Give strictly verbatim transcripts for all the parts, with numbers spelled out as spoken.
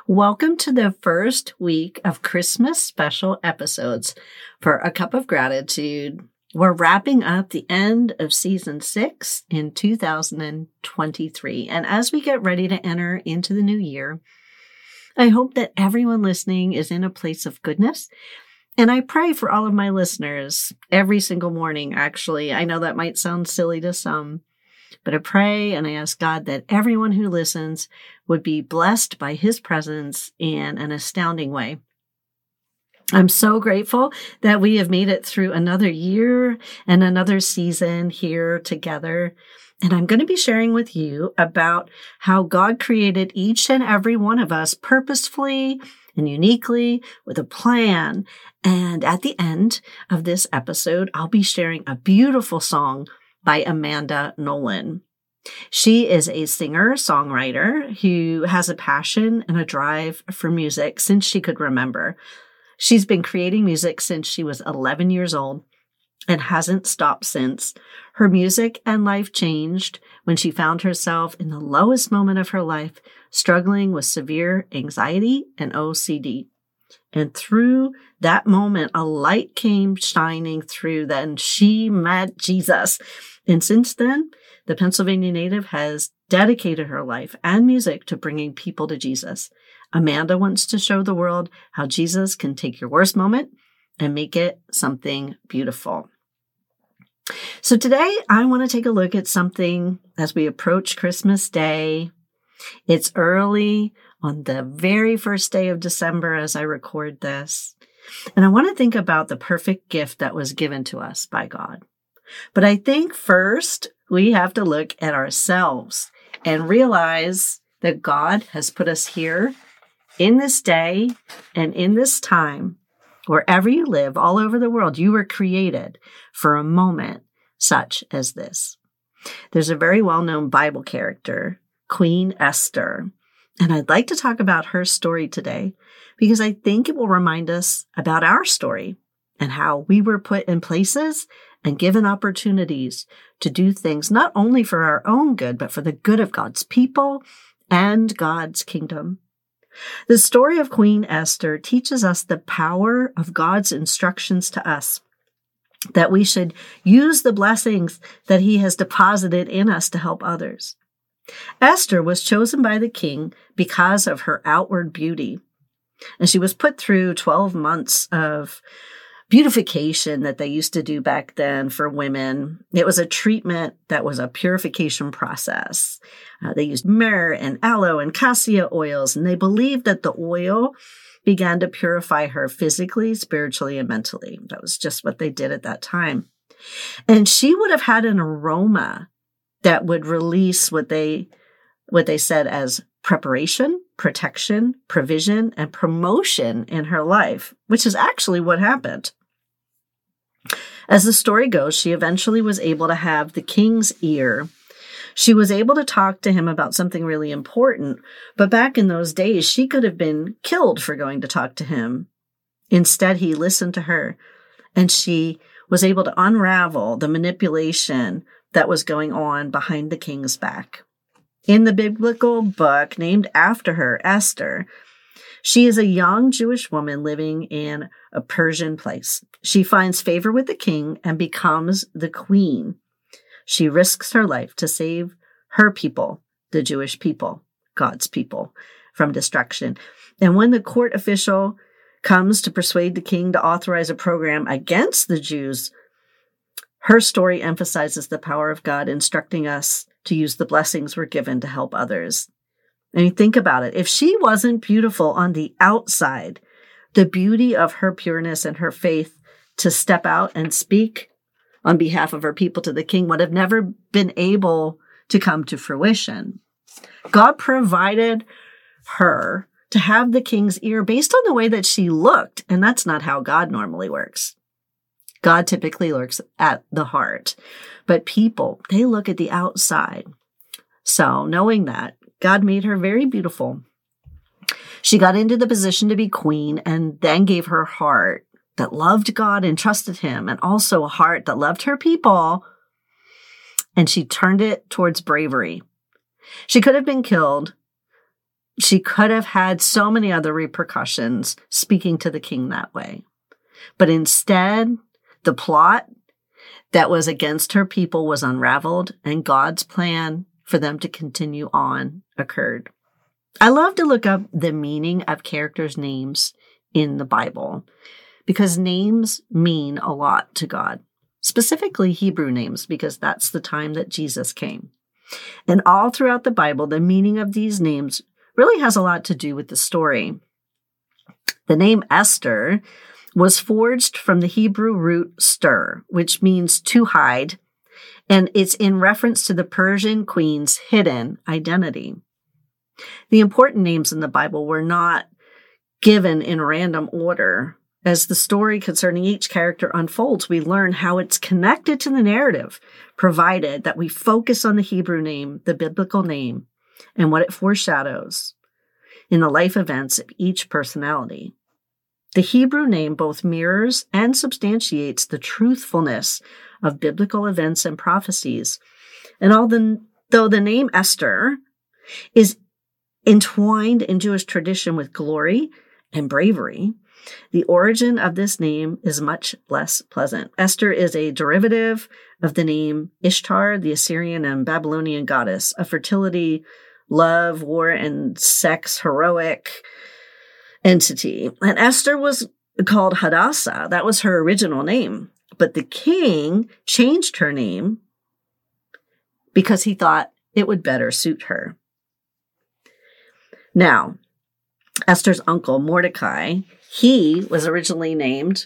Welcome to the first week of Christmas special episodes for A Cup of Gratitude. We're wrapping up the end of season six in two thousand twenty-three. And as we get ready to enter into the new year, I hope that everyone listening is in a place of goodness. And I pray for all of my listeners every single morning, actually. I know that might sound silly to some, but I pray and I ask God that everyone who listens would be blessed by his presence in an astounding way. I'm so grateful that we have made it through another year and another season here together. And I'm going to be sharing with you about how God created each and every one of us purposefully and uniquely with a plan. And at the end of this episode, I'll be sharing a beautiful song by Amanda Nolan. She is a singer-songwriter who has a passion and a drive for music since she could remember. She's been creating music since she was eleven years old and hasn't stopped since. Her music and life changed when she found herself in the lowest moment of her life, struggling with severe anxiety and O C D. And through that moment, a light came shining through. Then she met Jesus. And since then, the Pennsylvania native has dedicated her life and music to bringing people to Jesus. Amanda wants to show the world how Jesus can take your worst moment and make it something beautiful. So today, I want to take a look at something as we approach Christmas Day. It's early on the very first day of December as I record this. And I want to think about the perfect gift that was given to us by God. But I think first we have to look at ourselves and realize that God has put us here in this day and in this time, wherever you live, all over the world. You were created for a moment such as this. There's a very well-known Bible character, Queen Esther. And I'd like to talk about her story today because I think it will remind us about our story and how we were put in places and given opportunities to do things not only for our own good, but for the good of God's people and God's kingdom. The story of Queen Esther teaches us the power of God's instructions to us, that we should use the blessings that he has deposited in us to help others. Esther was chosen by the king because of her outward beauty, and she was put through twelve months of beautification that they used to do back then for women. It was a treatment that was a purification process. Uh, they used myrrh and aloe and cassia oils, and they believed that the oil began to purify her physically, spiritually, and mentally. That was just what they did at that time. And she would have had an aroma that would release what they what they said as preparation, protection, provision, and promotion in her life, which is actually what happened. As the story goes, she eventually was able to have the king's ear. She was able to talk to him about something really important, but back in those days, she could have been killed for going to talk to him. Instead, he listened to her, and she was able to unravel the manipulation that was going on behind the king's back. In the biblical book named after her, Esther, she is a young Jewish woman living in a Persian place. She finds favor with the king and becomes the queen. She risks her life to save her people, the Jewish people, God's people, from destruction. And when the court official comes to persuade the king to authorize a program against the Jews, her story emphasizes the power of God, instructing us to use the blessings we're given to help others. I mean, think about it. If she wasn't beautiful on the outside, the beauty of her pureness and her faith to step out and speak on behalf of her people to the king would have never been able to come to fruition. God provided her to have the king's ear based on the way that she looked, and that's not how God normally works. God typically looks at the heart, but people, they look at the outside. So knowing that, God made her very beautiful. She got into the position to be queen and then gave her heart that loved God and trusted him, and also a heart that loved her people, and she turned it towards bravery. She could have been killed, She could have had so many other repercussions speaking to the king that way. But instead, the plot that was against her people was unraveled, and God's plan for them to continue on occurred. I love to look up the meaning of characters' names in the Bible because names mean a lot to God, specifically Hebrew names, because that's the time that Jesus came. And all throughout the Bible, the meaning of these names really has a lot to do with the story. The name Esther was forged from the Hebrew root stir, which means to hide, and it's in reference to the Persian queen's hidden identity. The important names in the Bible were not given in random order. As the story concerning each character unfolds, we learn how it's connected to the narrative, provided that we focus on the Hebrew name, the biblical name, and what it foreshadows in the life events of each personality. The Hebrew name both mirrors and substantiates the truthfulness of biblical events and prophecies. And although the name Esther is entwined in Jewish tradition with glory and bravery, the origin of this name is much less pleasant. Esther is a derivative of the name Ishtar, the Assyrian and Babylonian goddess of fertility, love, war, and sex, heroic entity. And Esther was called Hadassah. That was her original name. But the king changed her name because he thought it would better suit her. Now, Esther's uncle, Mordecai, he was originally named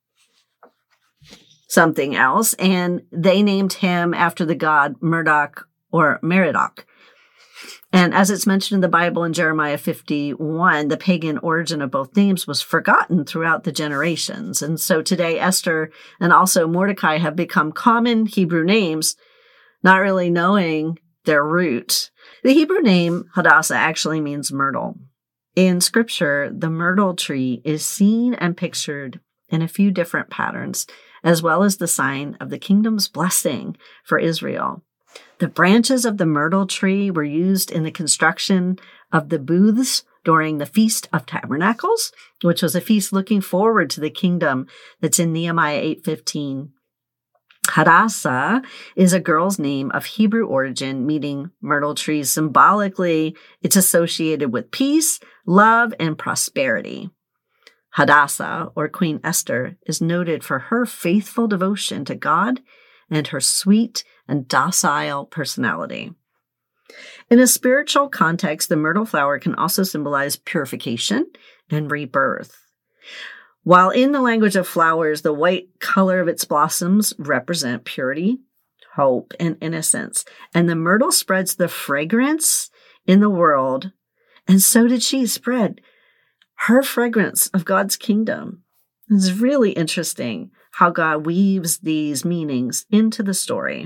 something else, and they named him after the god Murdoch or Merodach. And as it's mentioned in the Bible in Jeremiah fifty-one, the pagan origin of both names was forgotten throughout the generations. And so today, Esther and also Mordecai have become common Hebrew names, not really knowing their root. The Hebrew name Hadassah actually means myrtle. In Scripture, the myrtle tree is seen and pictured in a few different patterns, as well as the sign of the kingdom's blessing for Israel. The branches of the myrtle tree were used in the construction of the booths during the Feast of Tabernacles, which was a feast looking forward to the kingdom that's in Nehemiah eight fifteen. Hadassah is a girl's name of Hebrew origin, meaning myrtle tree. Symbolically, it's associated with peace, love, and prosperity. Hadassah, or Queen Esther, is noted for her faithful devotion to God and her sweet and docile personality. In a spiritual context, the myrtle flower can also symbolize purification and rebirth. While in the language of flowers, the white color of its blossoms represent purity, hope, and innocence, and the myrtle spreads the fragrance in the world, and so did she spread her fragrance of God's kingdom. It's really interesting how God weaves these meanings into the story.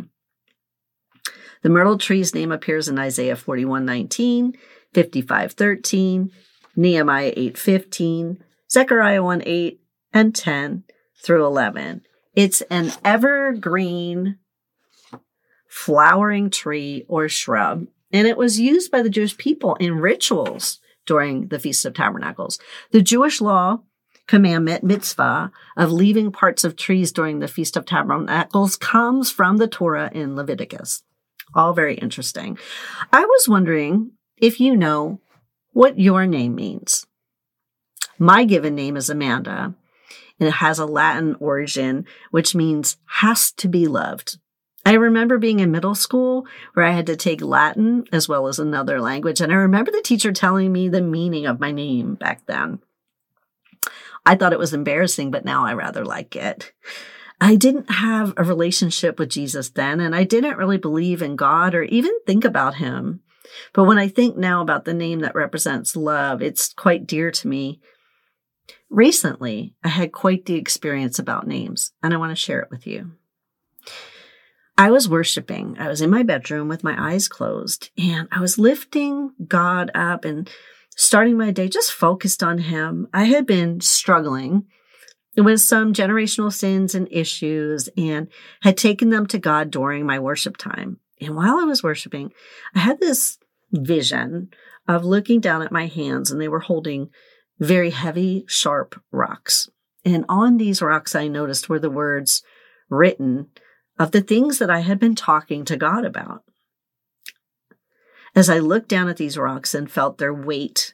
The myrtle tree's name appears in Isaiah forty-one nineteen, fifty-five thirteen, Nehemiah eight fifteen, Zechariah one eight, and ten through eleven. It's an evergreen flowering tree or shrub, and it was used by the Jewish people in rituals during the Feast of Tabernacles. The Jewish law commandment, mitzvah, of leaving parts of trees during the Feast of Tabernacles comes from the Torah in Leviticus. All very interesting. I was wondering if you know what your name means. My given name is Amanda, and it has a Latin origin, which means has to be loved. I remember being in middle school where I had to take Latin as well as another language, and I remember the teacher telling me the meaning of my name back then. I thought it was embarrassing, but now I rather like it. I didn't have a relationship with Jesus then, and I didn't really believe in God or even think about him. But when I think now about the name that represents love, it's quite dear to me. Recently, I had quite the experience about names, and I want to share it with you. I was worshiping. I was in my bedroom with my eyes closed, and I was lifting God up and starting my day just focused on him. I had been struggling with some generational sins and issues and had taken them to God during my worship time. And while I was worshiping, I had this vision of looking down at my hands, and they were holding very heavy, sharp rocks. And on these rocks, I noticed were the words written of the things that I had been talking to God about. As I looked down at these rocks and felt their weight,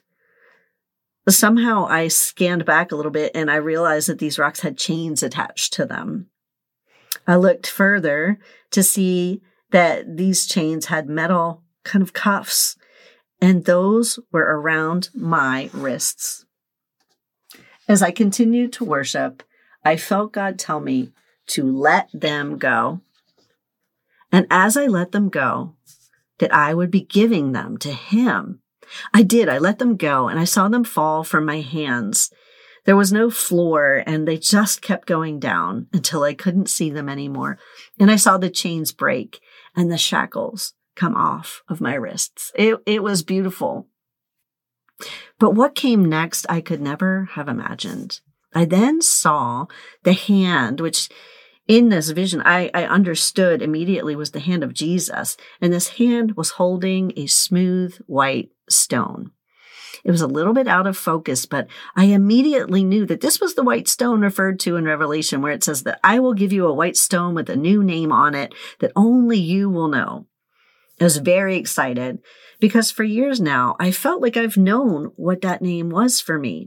somehow I scanned back a little bit and I realized that these rocks had chains attached to them. I looked further to see that these chains had metal kind of cuffs, and those were around my wrists. As I continued to worship, I felt God tell me to let them go. And as I let them go, that I would be giving them to Him. I did. I let them go, and I saw them fall from my hands. There was no floor, and they just kept going down until I couldn't see them anymore. And I saw the chains break and the shackles come off of my wrists. It, it was beautiful. But what came next, I could never have imagined. I then saw the hand, which in this vision, I, I understood immediately was the hand of Jesus. And this hand was holding a smooth white stone. It was a little bit out of focus, but I immediately knew that this was the white stone referred to in Revelation, where it says that I will give you a white stone with a new name on it that only you will know. I was very excited because for years now, I felt like I've known what that name was for me.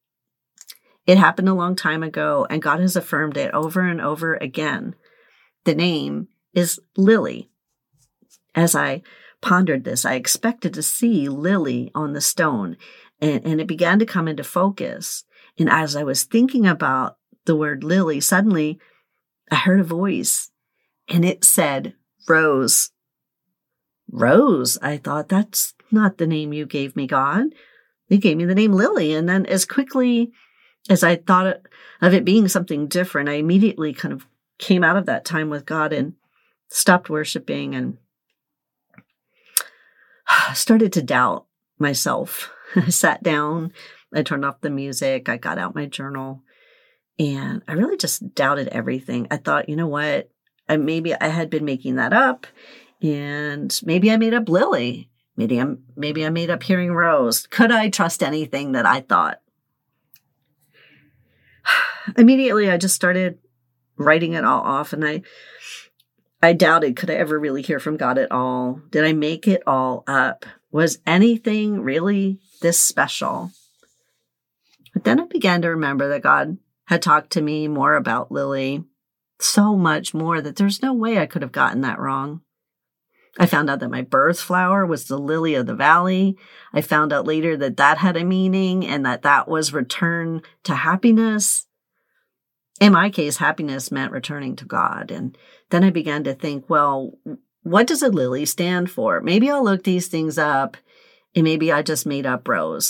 It happened a long time ago, and God has affirmed it over and over again. The name is Lily. As I pondered this, I expected to see Lily on the stone, and, and it began to come into focus. And as I was thinking about the word Lily, suddenly I heard a voice, and it said, Rose. Rose, I thought, that's not the name you gave me, God. You gave me the name Lily. And then as quickly as I thought of it being something different, I immediately kind of came out of that time with God and stopped worshiping and started to doubt myself. I sat down, I turned off the music, I got out my journal, and I really just doubted everything. I thought, you know what, I, maybe I had been making that up, and maybe I made up Lily. Maybe I'm, maybe I made up hearing Rose. Could I trust anything that I thought? Immediately, I just started writing it all off, and I I doubted, could I ever really hear from God at all? Did I make it all up? Was anything really this special? But then I began to remember that God had talked to me more about Lily, so much more that there's no way I could have gotten that wrong. I found out that my birth flower was the lily of the valley. I found out later that that had a meaning and that that was return to happiness. In my case, happiness meant returning to God. And then I began to think, well, what does a lily stand for? Maybe I'll look these things up, and maybe I just made up Rose.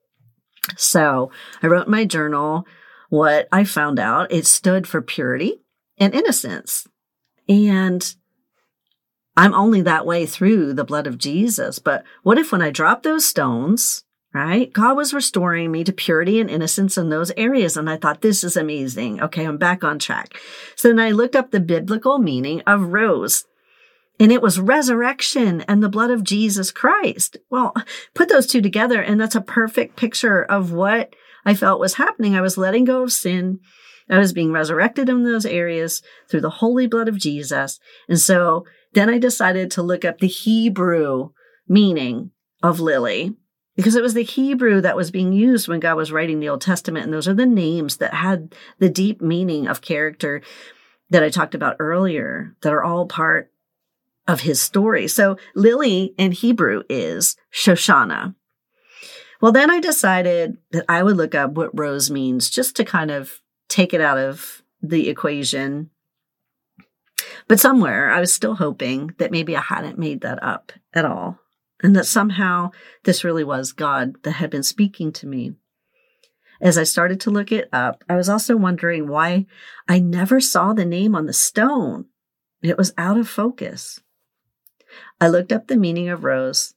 So I wrote in my journal what I found out. It stood for purity and innocence. And I'm only that way through the blood of Jesus. But what if when I dropped those stones, right, God was restoring me to purity and innocence in those areas. And I thought, this is amazing. Okay, I'm back on track. So then I looked up the biblical meaning of rose, and it was resurrection and the blood of Jesus Christ. Well, put those two together, and that's a perfect picture of what I felt was happening. I was letting go of sin. I was being resurrected in those areas through the holy blood of Jesus. And so then I decided to look up the Hebrew meaning of lily, because it was the Hebrew that was being used when God was writing the Old Testament. And those are the names that had the deep meaning of character that I talked about earlier, that are all part of his story. So lily in Hebrew is Shoshana. Well, then I decided that I would look up what rose means, just to kind of take it out of the equation. But somewhere I was still hoping that maybe I hadn't made that up at all, and that somehow this really was God that had been speaking to me. As I started to look it up, I was also wondering why I never saw the name on the stone. It was out of focus. I looked up the meaning of rose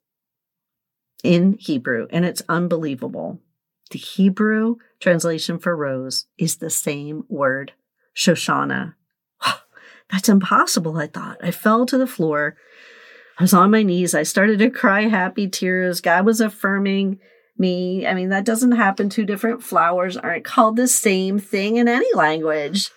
in Hebrew, and it's unbelievable. The Hebrew translation for rose is the same word, Shoshana. That's impossible, I thought. I fell to the floor. I was on my knees. I started to cry happy tears. God was affirming me. I mean, that doesn't happen. Two different flowers aren't called the same thing in any language.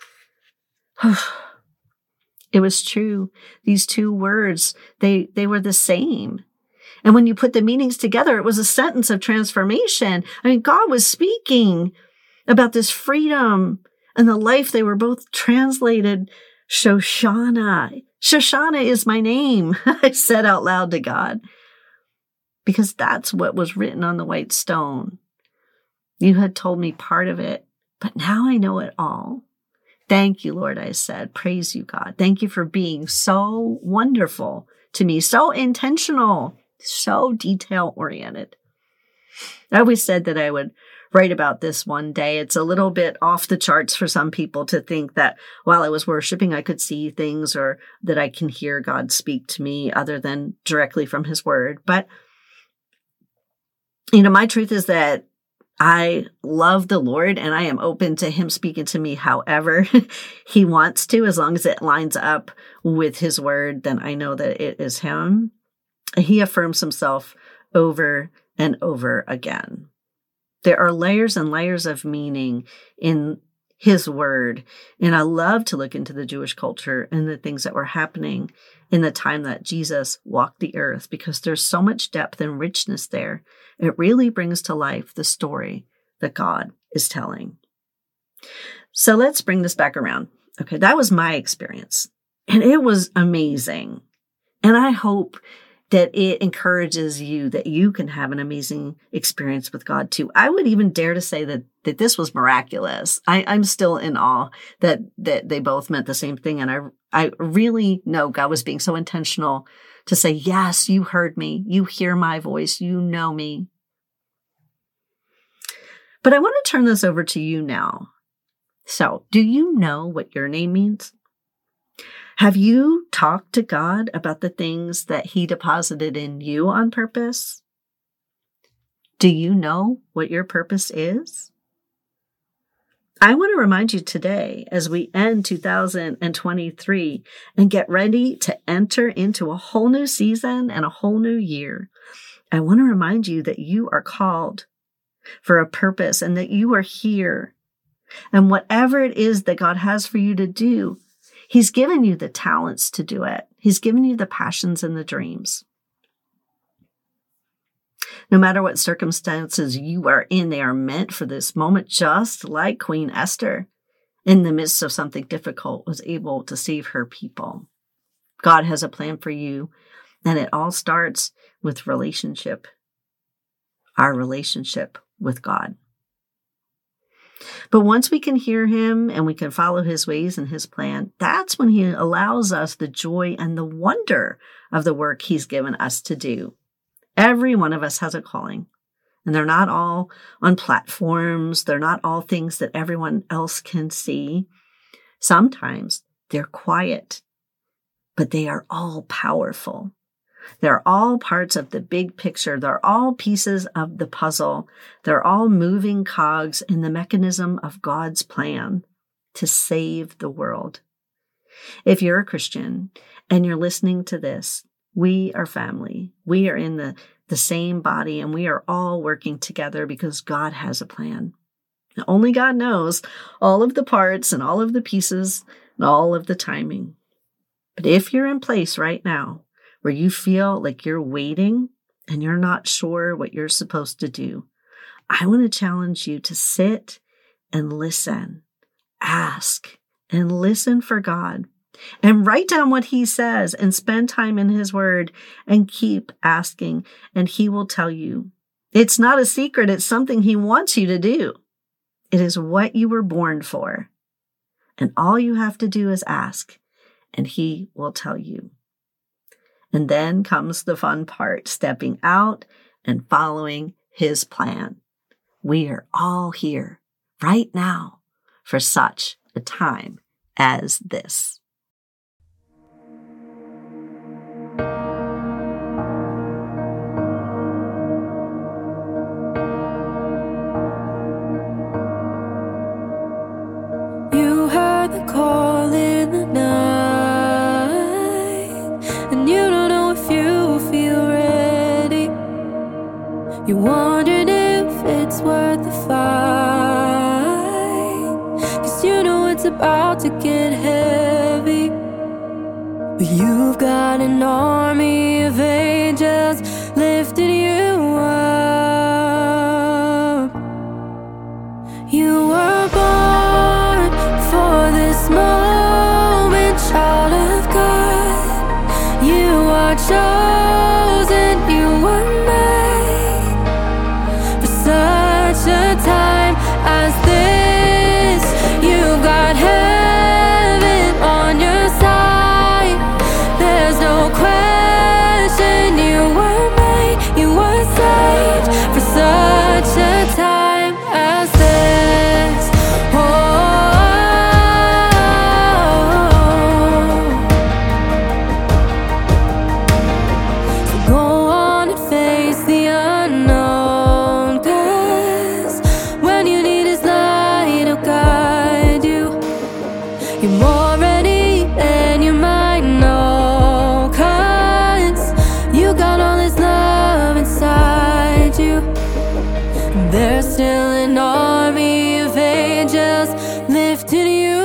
It was true. These two words, they, they were the same. And when you put the meanings together, it was a sentence of transformation. I mean, God was speaking about this freedom and the life. They were both translated Shoshana. Shoshana is my name, I said out loud to God, because that's what was written on the white stone. You had told me part of it, but now I know it all. Thank you, Lord, I said. Praise you, God. Thank you for being so wonderful to me, so intentional, so detail-oriented. I always said that I would write about this one day. It's a little bit off the charts for some people to think that while I was worshiping, I could see things or that I can hear God speak to me other than directly from his word. But, you know, my truth is that I love the Lord and I am open to him speaking to me however he wants to, as long as it lines up with his word, then I know that it is him. He affirms himself over and over again. There are layers and layers of meaning in his word. And I love to look into the Jewish culture and the things that were happening in the time that Jesus walked the earth, because there's so much depth and richness there. It really brings to life the story that God is telling. So let's bring this back around. Okay, that was my experience. And it was amazing. And I hope that it encourages you that you can have an amazing experience with God too. I would even dare to say that that this was miraculous. I, I'm still in awe that that they both meant the same thing. And I I really know God was being so intentional to say, yes, you heard me. You hear my voice. You know me. But I want to turn this over to you now. So, do you know what your name means? Have you talked to God about the things that he deposited in you on purpose? Do you know what your purpose is? I want to remind you today, as we end two thousand twenty-three and get ready to enter into a whole new season and a whole new year, I want to remind you that you are called for a purpose and that you are here. And whatever it is that God has for you to do, he's given you the talents to do it. He's given you the passions and the dreams. No matter what circumstances you are in, they are meant for this moment, just like Queen Esther, in the midst of something difficult, was able to save her people. God has a plan for you, and it all starts with relationship, our relationship with God. But once we can hear him and we can follow his ways and his plan, that's when he allows us the joy and the wonder of the work he's given us to do. Every one of us has a calling, and they're not all on platforms. They're not all things that everyone else can see. Sometimes they're quiet, but they are all powerful. They're all parts of the big picture. They're all pieces of the puzzle. They're all moving cogs in the mechanism of God's plan to save the world. If you're a Christian and you're listening to this, we are family. We are in the, the same body, and we are all working together because God has a plan. And only God knows all of the parts and all of the pieces and all of the timing. But if you're in place right now where you feel like you're waiting and you're not sure what you're supposed to do, I want to challenge you to sit and listen, ask and listen for God, and write down what he says and spend time in his word and keep asking, and he will tell you. It's not a secret. It's something he wants you to do. It is what you were born for. And all you have to do is ask, and he will tell you. And then comes the fun part, stepping out and following his plan. We are all here right now for such a time as this. You heard the call in the night, and you don't know if you start the fight, 'cause you know it's about to get heavy. But you've got an army of angels lifting you up. You were born for this moment, child of God. You are chosen, you were made for such a time as this. You've got heaven on your side. There's no question, you were made, you were saved for such a time as this. Oh, so go on and face the unknown, 'cause when you need His light, He'll guide you. You're more ready than you might know, 'cause you got all His love inside you. There's still an army of angels lifting you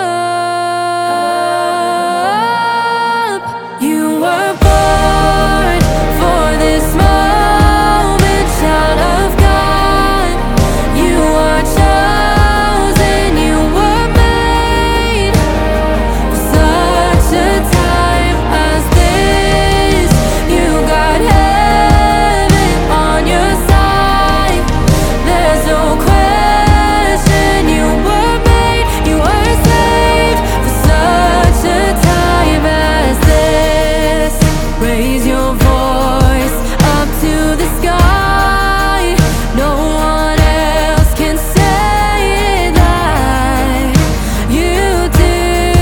up. You were born for this moment, child of God. You are chosen, you were made for such a time as this. You got heaven on your side. There's no question, you were made, you were saved for such a time as this. Raise your voice up to the sky. No one else can say it like you do.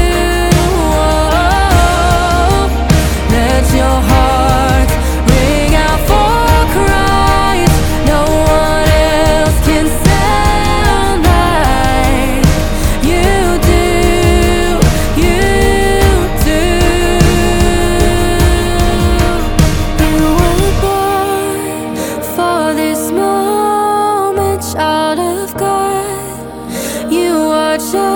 Oh, let your heart ring out for Christ. No one else can sound like you do. You do. You were born for this moment, child of God. You are chosen.